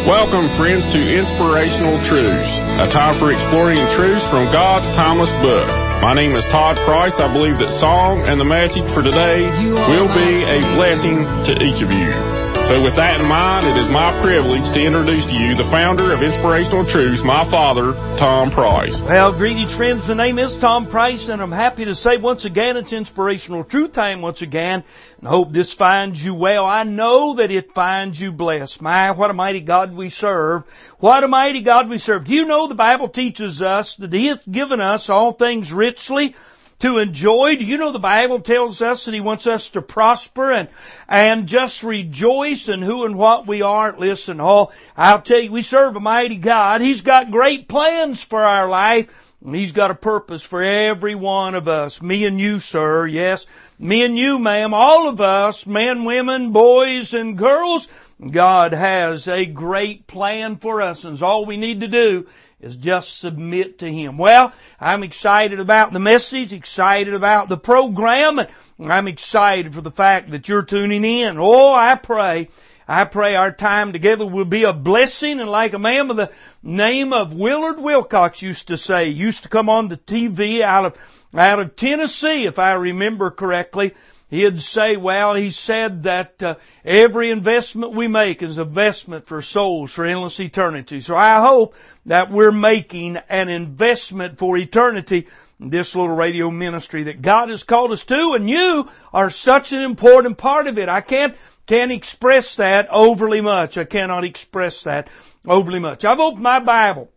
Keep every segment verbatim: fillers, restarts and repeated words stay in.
Welcome, friends, to Inspirational Truths, a time for exploring truths from God's timeless book. My name is Todd Price. I believe that song and the message for today will be a blessing to each of you. So with that in mind, it is my privilege to introduce to you the founder of Inspirational Truths, my father, Tom Price. Well, greetings, friends. The name is Tom Price, and I'm happy to say once again it's Inspirational Truth time once again, and I hope this finds you well. I know that it finds you blessed. My, what a mighty God we serve. What a mighty God we serve. Do you know the Bible teaches us that He hath given us all things richly to enjoy? Do you know the Bible tells us that He wants us to prosper and and just rejoice in who and what we are? Listen, oh, I'll tell you, we serve a mighty God. He's got great plans for our life, and He's got a purpose for every one of us. Me and you, sir, yes. Me and you, ma'am, all of us, men, women, boys, and girls. God has a great plan for us, and all we need to do is just submit to Him. Well, I'm excited about the message, excited about the program, and I'm excited for the fact that you're tuning in. Oh, I pray, I pray our time together will be a blessing, and like a man with the name of Willard Wilcox used to say, used to come on the T V out of, out of Tennessee, if I remember correctly. He'd say, well, he said that uh, every investment we make is an investment for souls for endless eternity. So I hope that we're making an investment for eternity in this little radio ministry that God has called us to, and you are such an important part of it. I can't, can't express that overly much. I cannot express that overly much. I've opened my Bible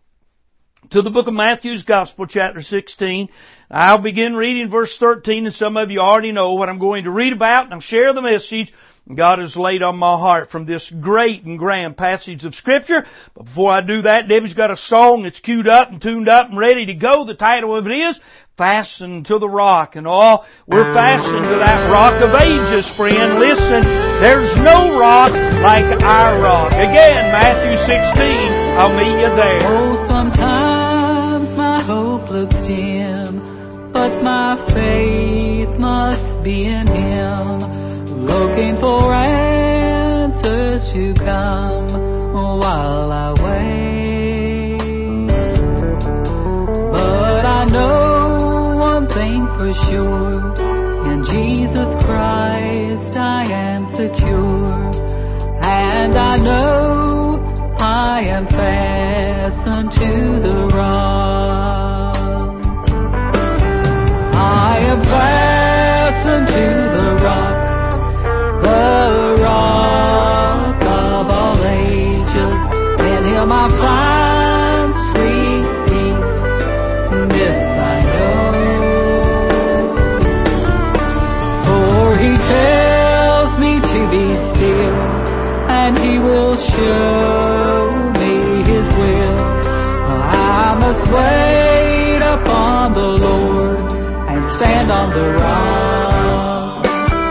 to the book of Matthew's Gospel, chapter sixteen. I'll begin reading verse thirteen, and some of you already know what I'm going to read about, and I'll share the message God has laid on my heart from this great and grand passage of Scripture. But before I do that, Debbie's got a song that's queued up and tuned up and ready to go. The title of it is Fastened to the Rock. And all, we're fastened to that rock of ages, friend. Listen, there's no rock like our rock. Again, Matthew sixteen, I'll meet you there. Oh, sometimes my hope looks dim, but my faith must be in Him, looking for answers to come while I wait. But I know one thing for sure, in Jesus Christ I am secure, and I know I am fastened to the rock. I am fastened to the rock, the rock of all ages. In Him I find sweet peace, this I know. For He tells me to be still, and He will show me His will. I must wait upon the Lord and stand on the rock.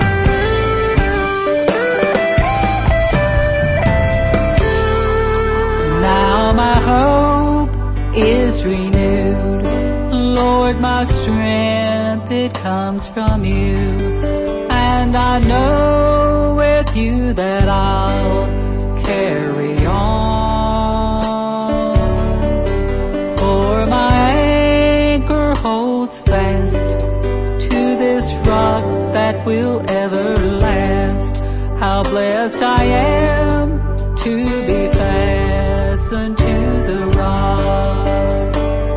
Now my hope is renewed, Lord, my strength, it comes from You, and I know with You that I'll carry on. For my anchor holds fast to this rock that will ever last. How blessed I am to be fastened to the rock.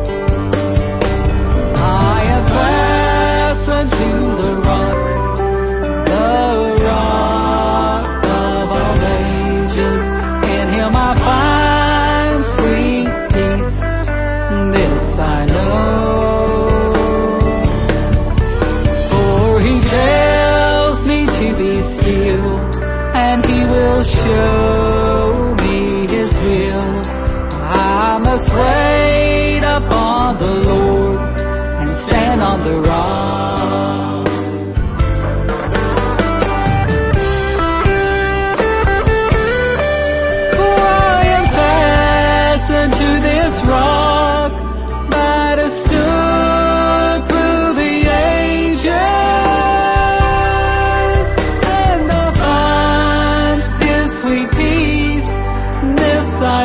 I am fastened to the rock, the rock of all ages. In Him I find sweet peace, this I know. For He tells me to be still, and He will show me His will. I must wait upon the Lord and stand on the rock. For I am fastened to this rock that has stood through the ages, and I find His sweet peace, this I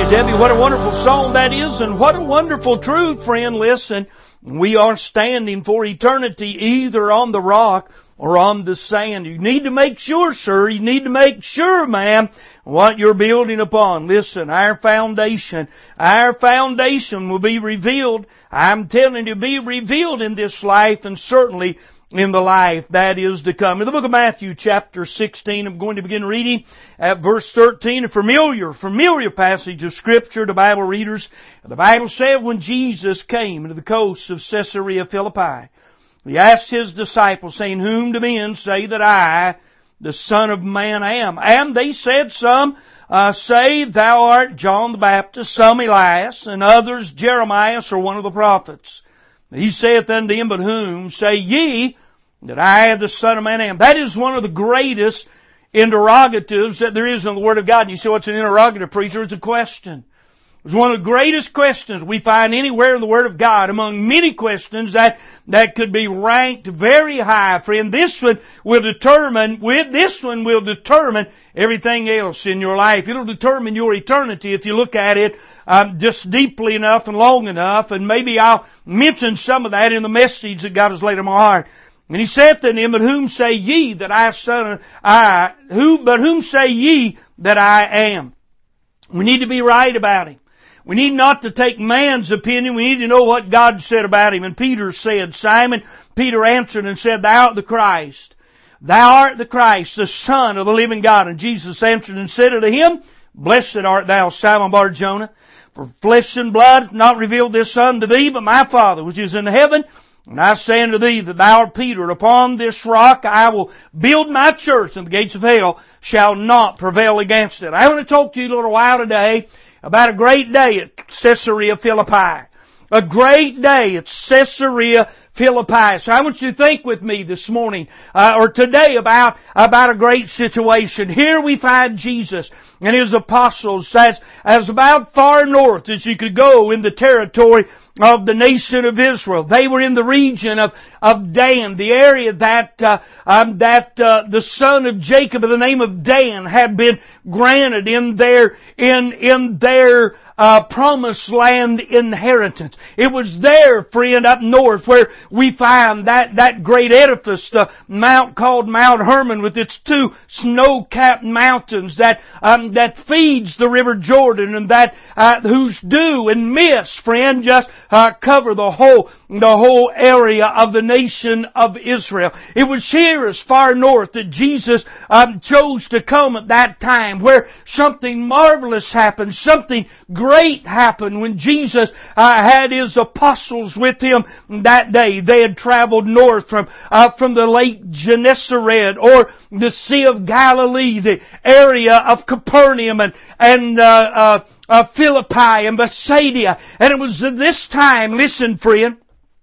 you, Debbie. What a wonderful song that is, and what a wonderful truth, friend. Listen, we are standing for eternity either on the rock or on the sand. You need to make sure, sir, you need to make sure, ma'am, what you're building upon. Listen, our foundation, our foundation will be revealed. I'm telling you, be revealed in this life and certainly in the life that is to come. In the book of Matthew, chapter sixteen, I'm going to begin reading at verse thirteen, a familiar, familiar passage of Scripture to Bible readers. The Bible said, when Jesus came into the coast of Caesarea Philippi, He asked His disciples, saying, whom do men say that I, the Son of Man, am? And they said, some uh, say, thou art John the Baptist, some Elias, and others Jeremiah or one of the prophets. He saith unto them, but whom say ye that I, the Son of Man, am? That is one of the greatest interrogatives that there is in the Word of God. And you say, what's an interrogative, preacher? It's a question. It's one of the greatest questions we find anywhere in the Word of God, among many questions that, that could be ranked very high. Friend, this one will determine, with this one will determine everything else in your life. It'll determine your eternity if you look at it um, just deeply enough and long enough. And maybe I'll mention some of that in the message that God has laid on my heart. And He saith to them, but whom say ye that I, son, I, who, but whom say ye that I am? We need to be right about Him. We need not to take man's opinion. We need to know what God said about Him. And Peter said, Simon, Peter answered and said, thou art the Christ. Thou art the Christ, the Son of the living God. And Jesus answered and said unto him, blessed art thou, Simon Bar-Jonah, for flesh and blood hath not revealed this unto thee, but my Father which is in heaven. And I say unto thee that thou art Peter, and upon this rock I will build my church, and the gates of hell shall not prevail against it. I want to talk to you a little while today about a great day at Caesarea Philippi. A great day at Caesarea Philippi. So I want you to think with me this morning, uh, or today about, about a great situation. Here we find Jesus and His apostles as, as about far north as you could go in the territory of the nation of Israel. They were in the region of, of Dan, the area that, uh, um, that, uh, the son of Jacob by the name of Dan had been granted in their, in, in their, Uh, promised land inheritance. It was there, friend, up north where we find that, that great edifice, the mount called Mount Hermon with its two snow-capped mountains that, um, that feeds the River Jordan and that, uh, whose dew and mist, friend, just, uh, cover the whole, the whole area of the nation of Israel. It was here as far north that Jesus, um, chose to come at that time where something marvelous happened, something great happened when Jesus uh, had His apostles with Him that day. They had traveled north from uh, from the Lake Gennesaret or the Sea of Galilee, the area of Capernaum and and uh, uh, uh, Philippi and Bethsaida. And it was at this time, listen, friend,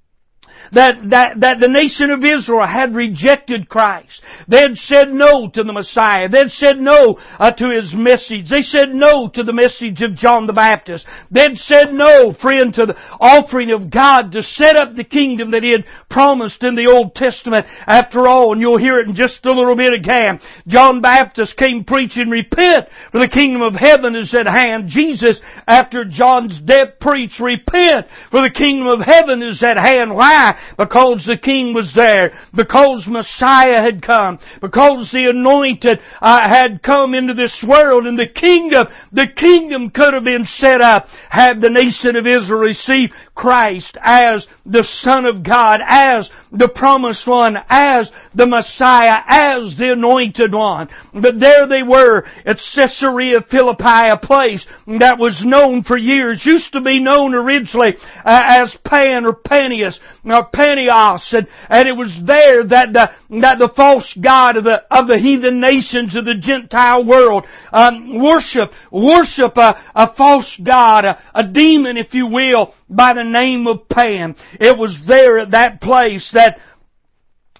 That, that, that the nation of Israel had rejected Christ. They had said no to the Messiah. They had said no uh, to His message. They said no to the message of John the Baptist. They had said no, friend, to the offering of God to set up the kingdom that He had promised in the Old Testament. After all, and you'll hear it in just a little bit again, John Baptist came preaching, repent, for the kingdom of heaven is at hand. Jesus, after John's death, preached, repent, for the kingdom of heaven is at hand. Why? Because the King was there. Because Messiah had come. Because the Anointed uh, had come into this world. And the kingdom, the kingdom could have been set up had the nation of Israel received Christ as the Son of God, as the Promised One, as the Messiah, as the Anointed One. But there they were at Caesarea Philippi, a place that was known for years, used to be known originally uh, as Pan or Panias, or Panios, and, and it was there that the, that the false god of the, of the heathen nations of the Gentile world um, worship, worship a, a false god, a, a demon, if you will, by the name of Pan. It was there at that place that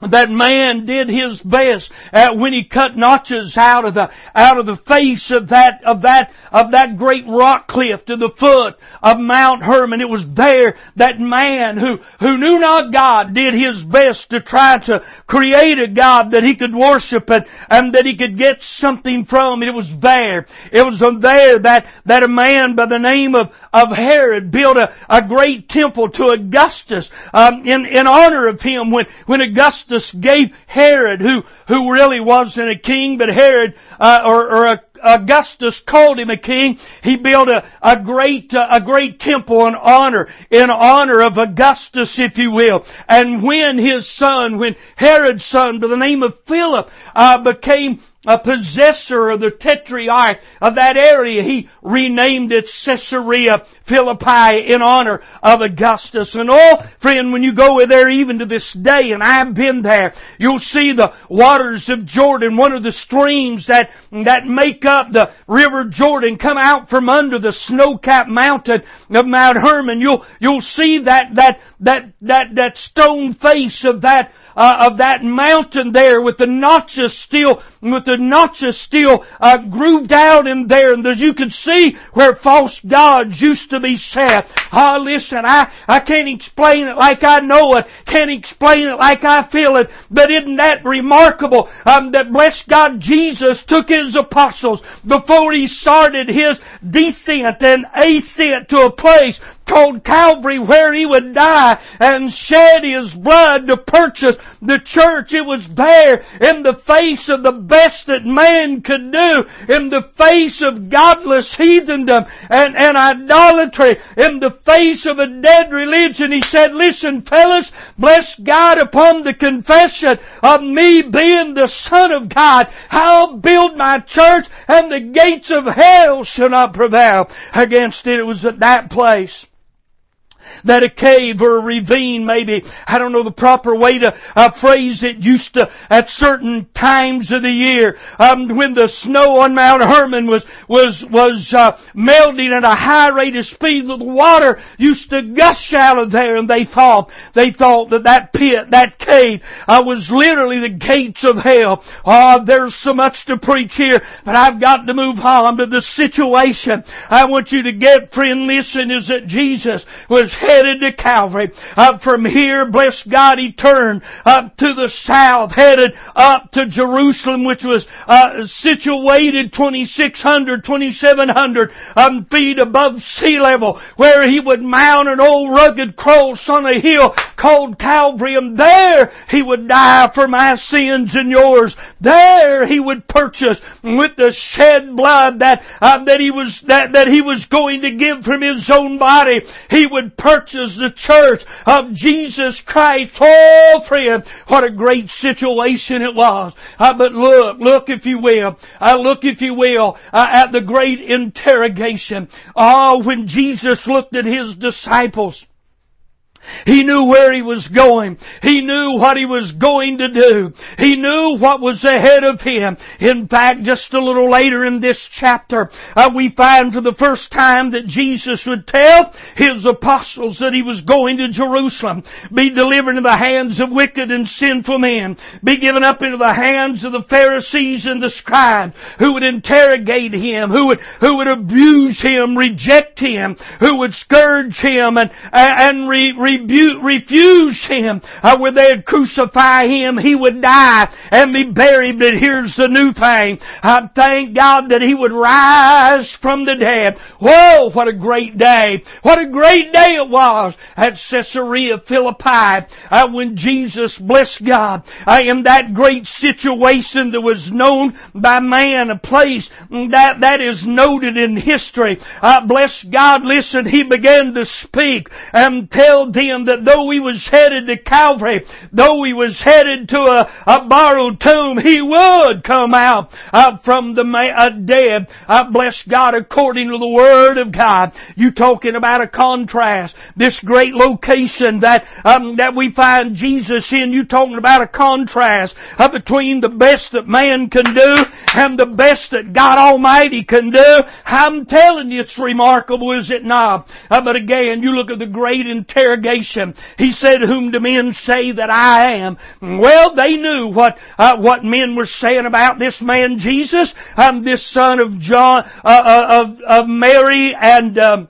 that man did his best uh, when he cut notches out of the out of the face of that of that of that great rock cliff to the foot of Mount Hermon. It was there that man who who knew not God did his best to try to create a God that he could worship and, and that he could get something from. It was there. It was there that that a man by the name of of Herod built a, a great temple to Augustus um, in in honor of him when when Augustus gave Herod, who who really wasn't a king, but Herod uh, or, or a, Augustus called him a king. He built a, a great uh, a great temple in honor in honor of Augustus, if you will. And when his son, when Herod's son, by the name of Philip, uh, became a possessor of the tetrarch of that area, he renamed it Caesarea Philippi in honor of Augustus. And oh, friend, when you go there even to this day, and I've been there, you'll see the waters of Jordan, one of the streams that, that make up the River Jordan, come out from under the snow-capped mountain of Mount Hermon. You'll, you'll see that, that, that, that, that stone face of that Uh, of that mountain there with the notches still, with the notches still uh, grooved out in there, and as you can see where false gods used to be set. Ah, oh, listen, I I can't explain it like I know it, can't explain it like I feel it, but isn't that remarkable? Um, that blessed God, Jesus took His apostles before He started His descent and ascent to a place called Calvary, where He would die and shed His blood to purchase the church. It was there in the face of the best that man could do, in the face of godless heathendom and, and idolatry, in the face of a dead religion. He said, listen, fellas, bless God upon the confession of me being the Son of God. I'll build my church, and the gates of hell shall not prevail against it. It was at that place that a cave or a ravine, maybe, I don't know the proper way to uh, phrase it, used to, at certain times of the year, um, when the snow on Mount Hermon was, was, was, uh, melting at a high rate of speed, the water used to gush out of there, and they thought, they thought that that pit, that cave, uh, was literally the gates of hell. Oh, there's so much to preach here, but I've got to move on to the situation I want you to get, friend, listen, is that Jesus was headed to Calvary. Up from here, bless God, He turned up to the south, headed up to Jerusalem, which was uh, situated twenty-six hundred, twenty-seven hundred um, feet above sea level, where He would mount an old rugged cross on a hill called Calvary, and there He would die for my sins and yours. There He would purchase with the shed blood that uh, that He was that that He was going to give from His own body. He would purchase the church of Jesus Christ. Oh, friend, what a great situation it was. Uh, but look, look if you will, uh, look if you will, uh, at the great interrogation. Oh, when Jesus looked at His disciples, He knew where He was going. He knew what He was going to do. He knew what was ahead of Him. In fact, just a little later in this chapter, uh, we find for the first time that Jesus would tell His apostles that He was going to Jerusalem, be delivered into the hands of wicked and sinful men, be given up into the hands of the Pharisees and the scribes, who would interrogate Him, who would, who would abuse Him, reject Him, who would scourge Him and, and re, re Rebu- refuse Him, uh, where they'd crucify Him, He would die and be buried. But here's the new thing. I thank God that He would rise from the dead. Whoa, what a great day. What a great day it was at Caesarea Philippi, uh, when Jesus, bless God, uh, in that great situation that was known by man, a place that, that is noted in history. Uh, bless God, listen, He began to speak and tell them that though He was headed to Calvary, though He was headed to a, a borrowed tomb, He would come out uh, from the uh, dead. Uh, bless God, according to the Word of God. You talking about a contrast. This great location that um, that we find Jesus in, you talking about a contrast uh, between the best that man can do and the best that God Almighty can do. I'm telling you, it's remarkable, is it not? Uh, but again, you look at the great interrogation. He said, whom do men say that I am? Well, they knew what uh, what men were saying about this man Jesus. I'm this son of John, uh, uh, of, of Mary and um,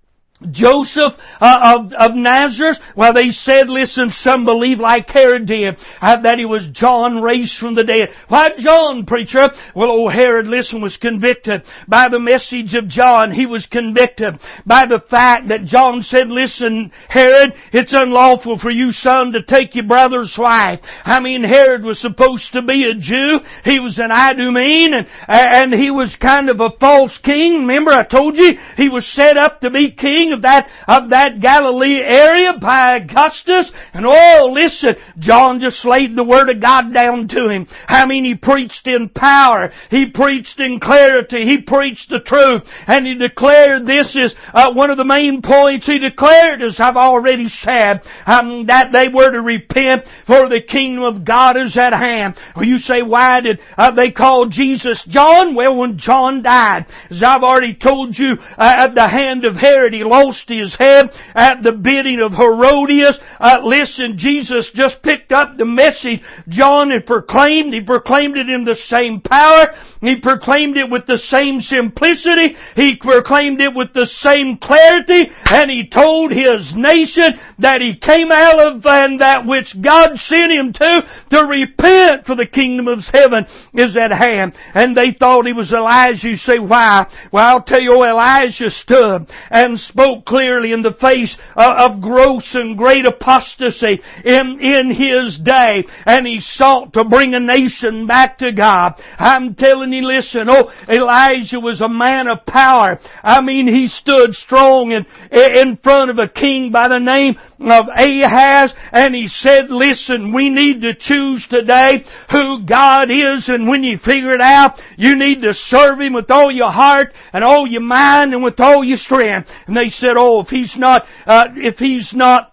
Joseph uh, of, of Nazareth. Well, they said, listen, some believe like Herod did, uh, that he was John raised from the dead. Why John, preacher? Well, old Herod, listen, was convicted by the message of John. He was convicted by the fact that John said, listen, Herod, it's unlawful for you, son, to take your brother's wife. I mean, Herod was supposed to be a Jew. He was an Idumean, and, and he was kind of a false king. Remember, I told you, he was set up to be king of that, of that Galilee area by Augustus. And oh, listen, John just laid the Word of God down to him. I mean, he preached in power. He preached in clarity. He preached the truth. And he declared, this is uh, one of the main points he declared, as I've already said, um, that they were to repent, for the kingdom of God is at hand. Well, you say, why did uh, they call Jesus John? Well, when John died, as I've already told you, uh, at the hand of Herod, he lost his head at the bidding of Herodias. Uh, listen, Jesus just picked up the message John had proclaimed. He proclaimed it in the same power. He proclaimed it with the same simplicity. He proclaimed it with the same clarity. And he told his nation that he came out of and that which God sent him to, to repent, for the kingdom of heaven is at hand. And they thought he was Elijah. You say, why? Well, I'll tell you, Elijah stood and spoke clearly in the face of gross and great apostasy in, in his day. And he sought to bring a nation back to God. I'm telling you, listen, oh, Elijah was a man of power. I mean, he stood strong in, in front of a king by the name of Ahaz, and he said, listen, we need to choose today who God is, and when you figure it out, you need to serve Him with all your heart and all your mind and with all your strength. And they said, oh, if he's not, uh, if he's not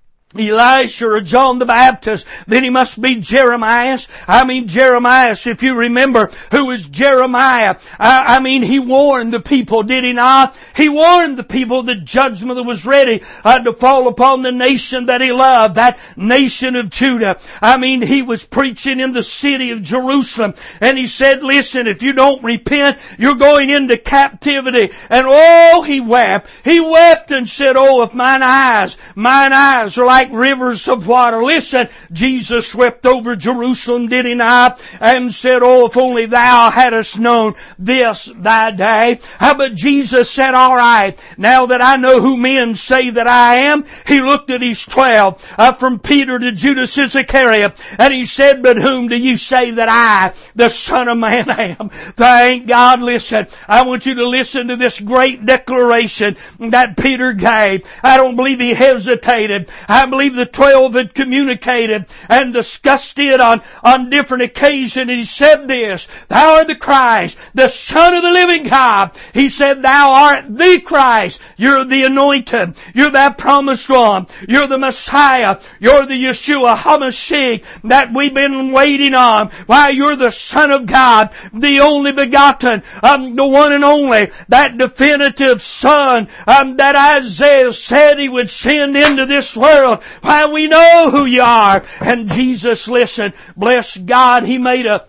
Elisha or John the Baptist, then he must be Jeremiah. I mean, Jeremiah, if you remember, who was Jeremiah? I, I mean, he warned the people, did he not? He warned the people the judgment that was ready uh, to fall upon the nation that he loved, that nation of Judah. I mean, he was preaching in the city of Jerusalem, and he said, listen, if you don't repent, you're going into captivity. And oh, he wept. He wept and said, oh, if mine eyes, mine eyes are like like rivers of water. Listen, Jesus swept over Jerusalem, did He not? And said, oh, if only thou hadst known this thy day. How but Jesus said, all right, now that I know who men say that I am, He looked at His twelve, uh, from Peter to Judas Iscariot, and He said, but whom do you say that I, the Son of Man, am? Thank God. Listen, I want you to listen to this great declaration that Peter gave. I don't believe he hesitated. I believe the twelve had communicated and discussed it on, on different occasions. And he said this, thou art the Christ, the Son of the living God. He said, thou art the Christ. You're the anointed. You're that promised one. You're the Messiah. You're the Yeshua HaMashiach that we've been waiting on. Why, you're the Son of God, the only begotten, um, the one and only, that definitive Son um, that Isaiah said He would send into this world. Why, we know who you are. And Jesus, listen, bless God, He made a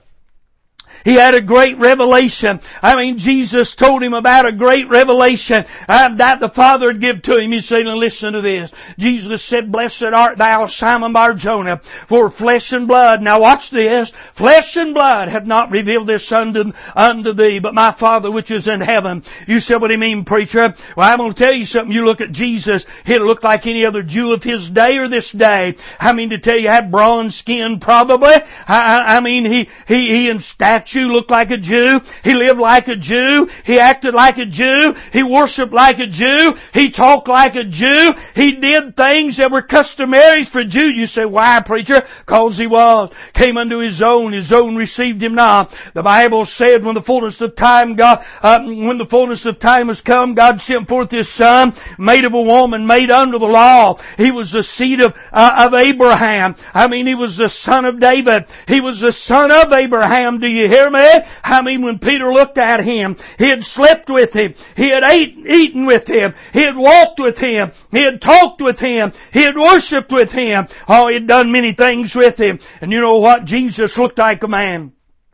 He had a great revelation. I mean, Jesus told him about a great revelation uh, that the Father would give to him. He said, now listen to this. Jesus said, blessed art thou, Simon Bar-Jonah, for flesh and blood. Now watch this. Flesh and blood have not revealed this unto, unto thee, but my Father which is in heaven. You said, what do you mean, preacher? Well, I'm going to tell you something. You look at Jesus, he'll look like any other Jew of his day or this day. I mean, to tell you, had bronze skin probably. I, I mean, he, he, he in stature looked like a Jew. He lived like a Jew. He acted like a Jew. He worshiped like a Jew. He talked like a Jew. He did things that were customary for Jews. You say, why, preacher? Because he was. Came unto his own. His own received him not. The Bible said when the fullness of time, God, uh, when the fullness of time has come, God sent forth His Son, made of a woman, made under the law. He was the seed of, uh, of Abraham. I mean, He was the son of David. He was the son of Abraham. Do you hear? hear me? I mean, when Peter looked at him, he had slept with him. He had ate, eaten with him. He had walked with him. He had talked with him. He had worshipped with him. Oh, he had done many things with him. And you know what? Jesus looked like a man.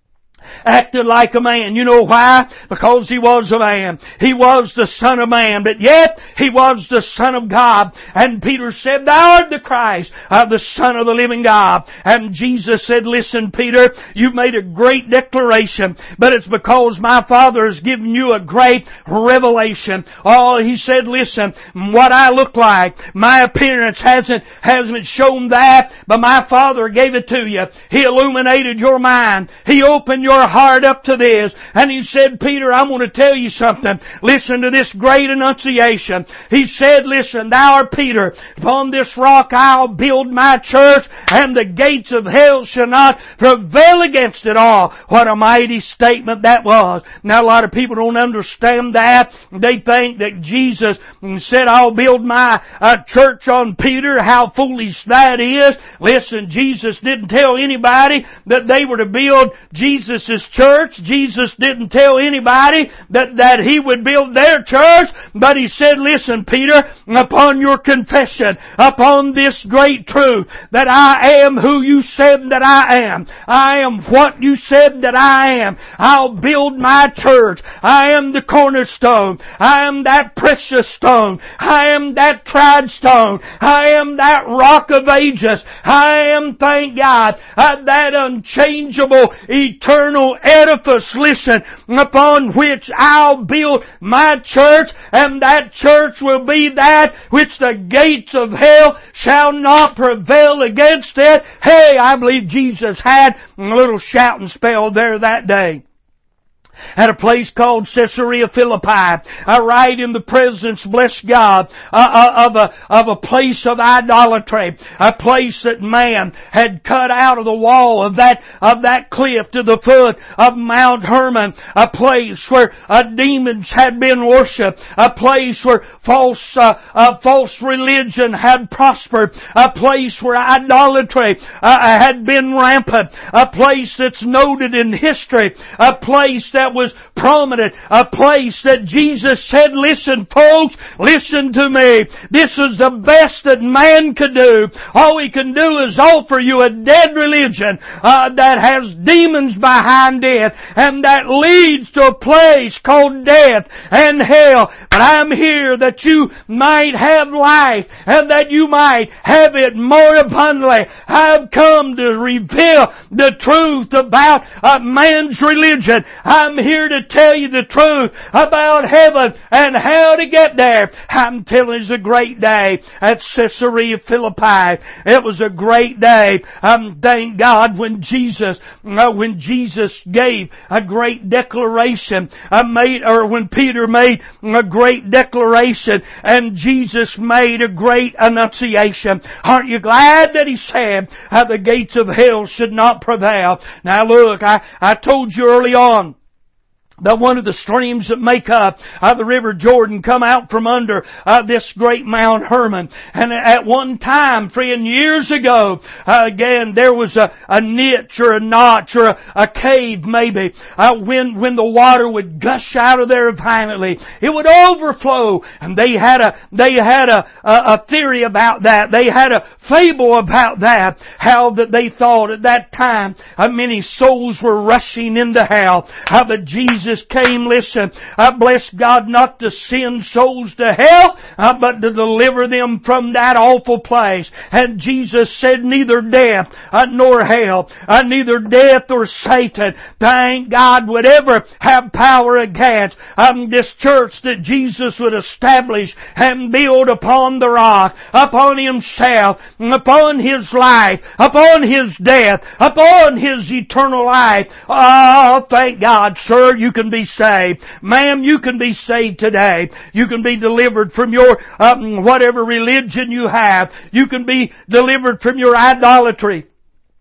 Acted like a man. You know why? Because He was a man. He was the Son of Man, but yet He was the Son of God. And Peter said, Thou art the Christ, uh, the Son of the living God. And Jesus said, Listen, Peter, you've made a great declaration, but it's because my Father has given you a great revelation. Oh, He said, listen, what I look like, my appearance hasn't, hasn't shown that, but my Father gave it to you. He illuminated your mind. He opened your heart up to this. And He said, Peter, I'm going to tell you something. Listen to this great annunciation. He said, listen, thou art Peter. Upon this rock I'll build my church, and the gates of hell shall not prevail against it all. What a mighty statement that was. Now a lot of people don't understand that. They think that Jesus said, I'll build my uh, church on Peter. How foolish that is. Listen, Jesus didn't tell anybody that they were to build Jesus' church. Jesus didn't tell anybody that, that He would build their church, but He said, listen, Peter, upon your confession, upon this great truth, that I am who you said that I am. I am what you said that I am. I'll build my church. I am the cornerstone. I am that precious stone. I am that tried stone. I am that rock of ages. I am, thank God, uh, that unchangeable, eternal edifice, listen, upon which I'll build my church, and that church will be that which the gates of hell shall not prevail against it. Hey, I believe Jesus had a little shouting spell there that day. At a place called Caesarea Philippi, uh, right in the presence, bless God, uh, uh, of a of a place of idolatry, a place that man had cut out of the wall of that of that cliff to the foot of Mount Hermon, a place where uh, demons had been worshipped, a place where false uh, uh, false religion had prospered, a place where idolatry uh, had been rampant, a place that's noted in history, a place that was prominent, a place that Jesus said, listen folks, listen to me. This is the best that man could do. All he can do is offer you a dead religion uh, that has demons behind it, and that leads to a place called death and hell. But I'm here that you might have life, and that you might have it more abundantly. I've come to reveal the truth about uh, man's religion. I'm here to tell you the truth about heaven and how to get there. I'm telling you, it's a great day at Caesarea Philippi. It was a great day. Um, thank God when Jesus, uh, when Jesus gave a great declaration, uh, made, or when Peter made a great declaration, and Jesus made a great annunciation. Aren't you glad that He said uh, the gates of hell should not prevail? Now look, I, I told you early on that one of the streams that make up uh, the River Jordan come out from under uh, this great Mount Hermon. And at one time, friend, years ago, uh, again, there was a, a niche or a notch or a, a cave maybe. Uh, when, when the water would gush out of there violently, it would overflow. And they had a, they had a, a, a theory about that. They had a fable about that. How that they thought at that time uh, many souls were rushing into hell. Uh, but Jesus Jesus came, listen, uh, bless God, not to send souls to hell, uh, but to deliver them from that awful place. And Jesus said, neither death uh, nor hell, uh, neither death or Satan, thank God, would ever have power against um, this church that Jesus would establish and build upon the rock, upon Himself, upon His life, upon His death, upon His eternal life. Oh, thank God, sir, you can be saved. Ma'am, you can be saved today. You can be delivered from your um, whatever religion you have. You can be delivered from your idolatry.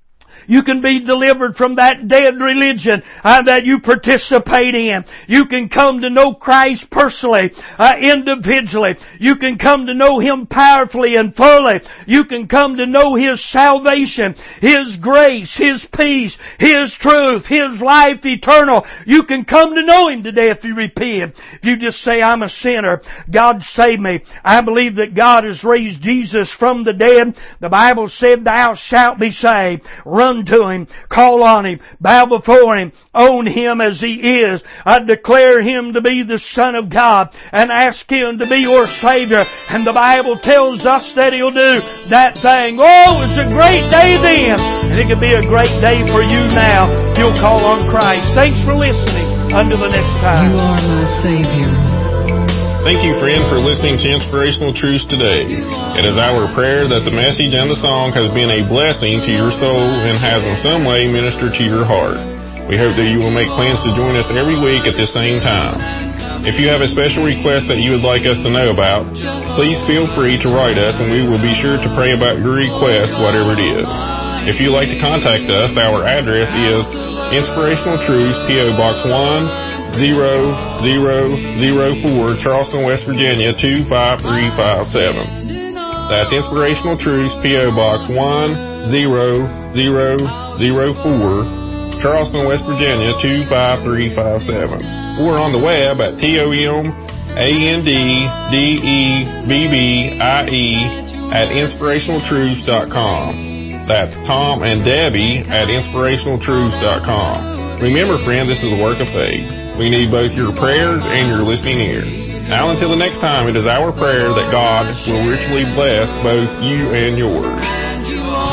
You can be delivered from that dead religion uh, that you participate in. You can come to know Christ personally, uh, individually. You can come to know Him powerfully and fully. You can come to know His salvation, His grace, His peace, His truth, His life eternal. You can come to know Him today if you repent. If you just say, I'm a sinner, God save me. I believe that God has raised Jesus from the dead. The Bible said, thou shalt be saved. Run to Him, call on Him, bow before Him, own Him as He is. I declare Him to be the Son of God and ask Him to be your Savior. And the Bible tells us that He'll do that thing. Oh, it's a great day then. And it could be a great day for you now if you'll call on Christ. Thanks for listening. Until the next time. You are my Savior. Thank you, friend, for listening to Inspirational Truths today. It is our prayer that the message and the song has been a blessing to your soul and has in some way ministered to your heart. We hope that you will make plans to join us every week at the same time. If you have a special request that you would like us to know about, please feel free to write us and we will be sure to pray about your request, whatever it is. If you'd like to contact us, our address is Inspirational Truths, P O. Box one zero zero zero four, Charleston, West Virginia, two five three five seven. That's Inspirational Truths, P O. Box one zero zero zero four, Charleston, West Virginia, two five three five seven. Or on the web at T O M A N D D E B B I E at inspirational truths dot com. That's Tom and Debbie at inspirational truths dot com. Remember, friend, this is a work of faith. We need both your prayers and your listening ear. Now, until the next time, it is our prayer that God will richly bless both you and yours.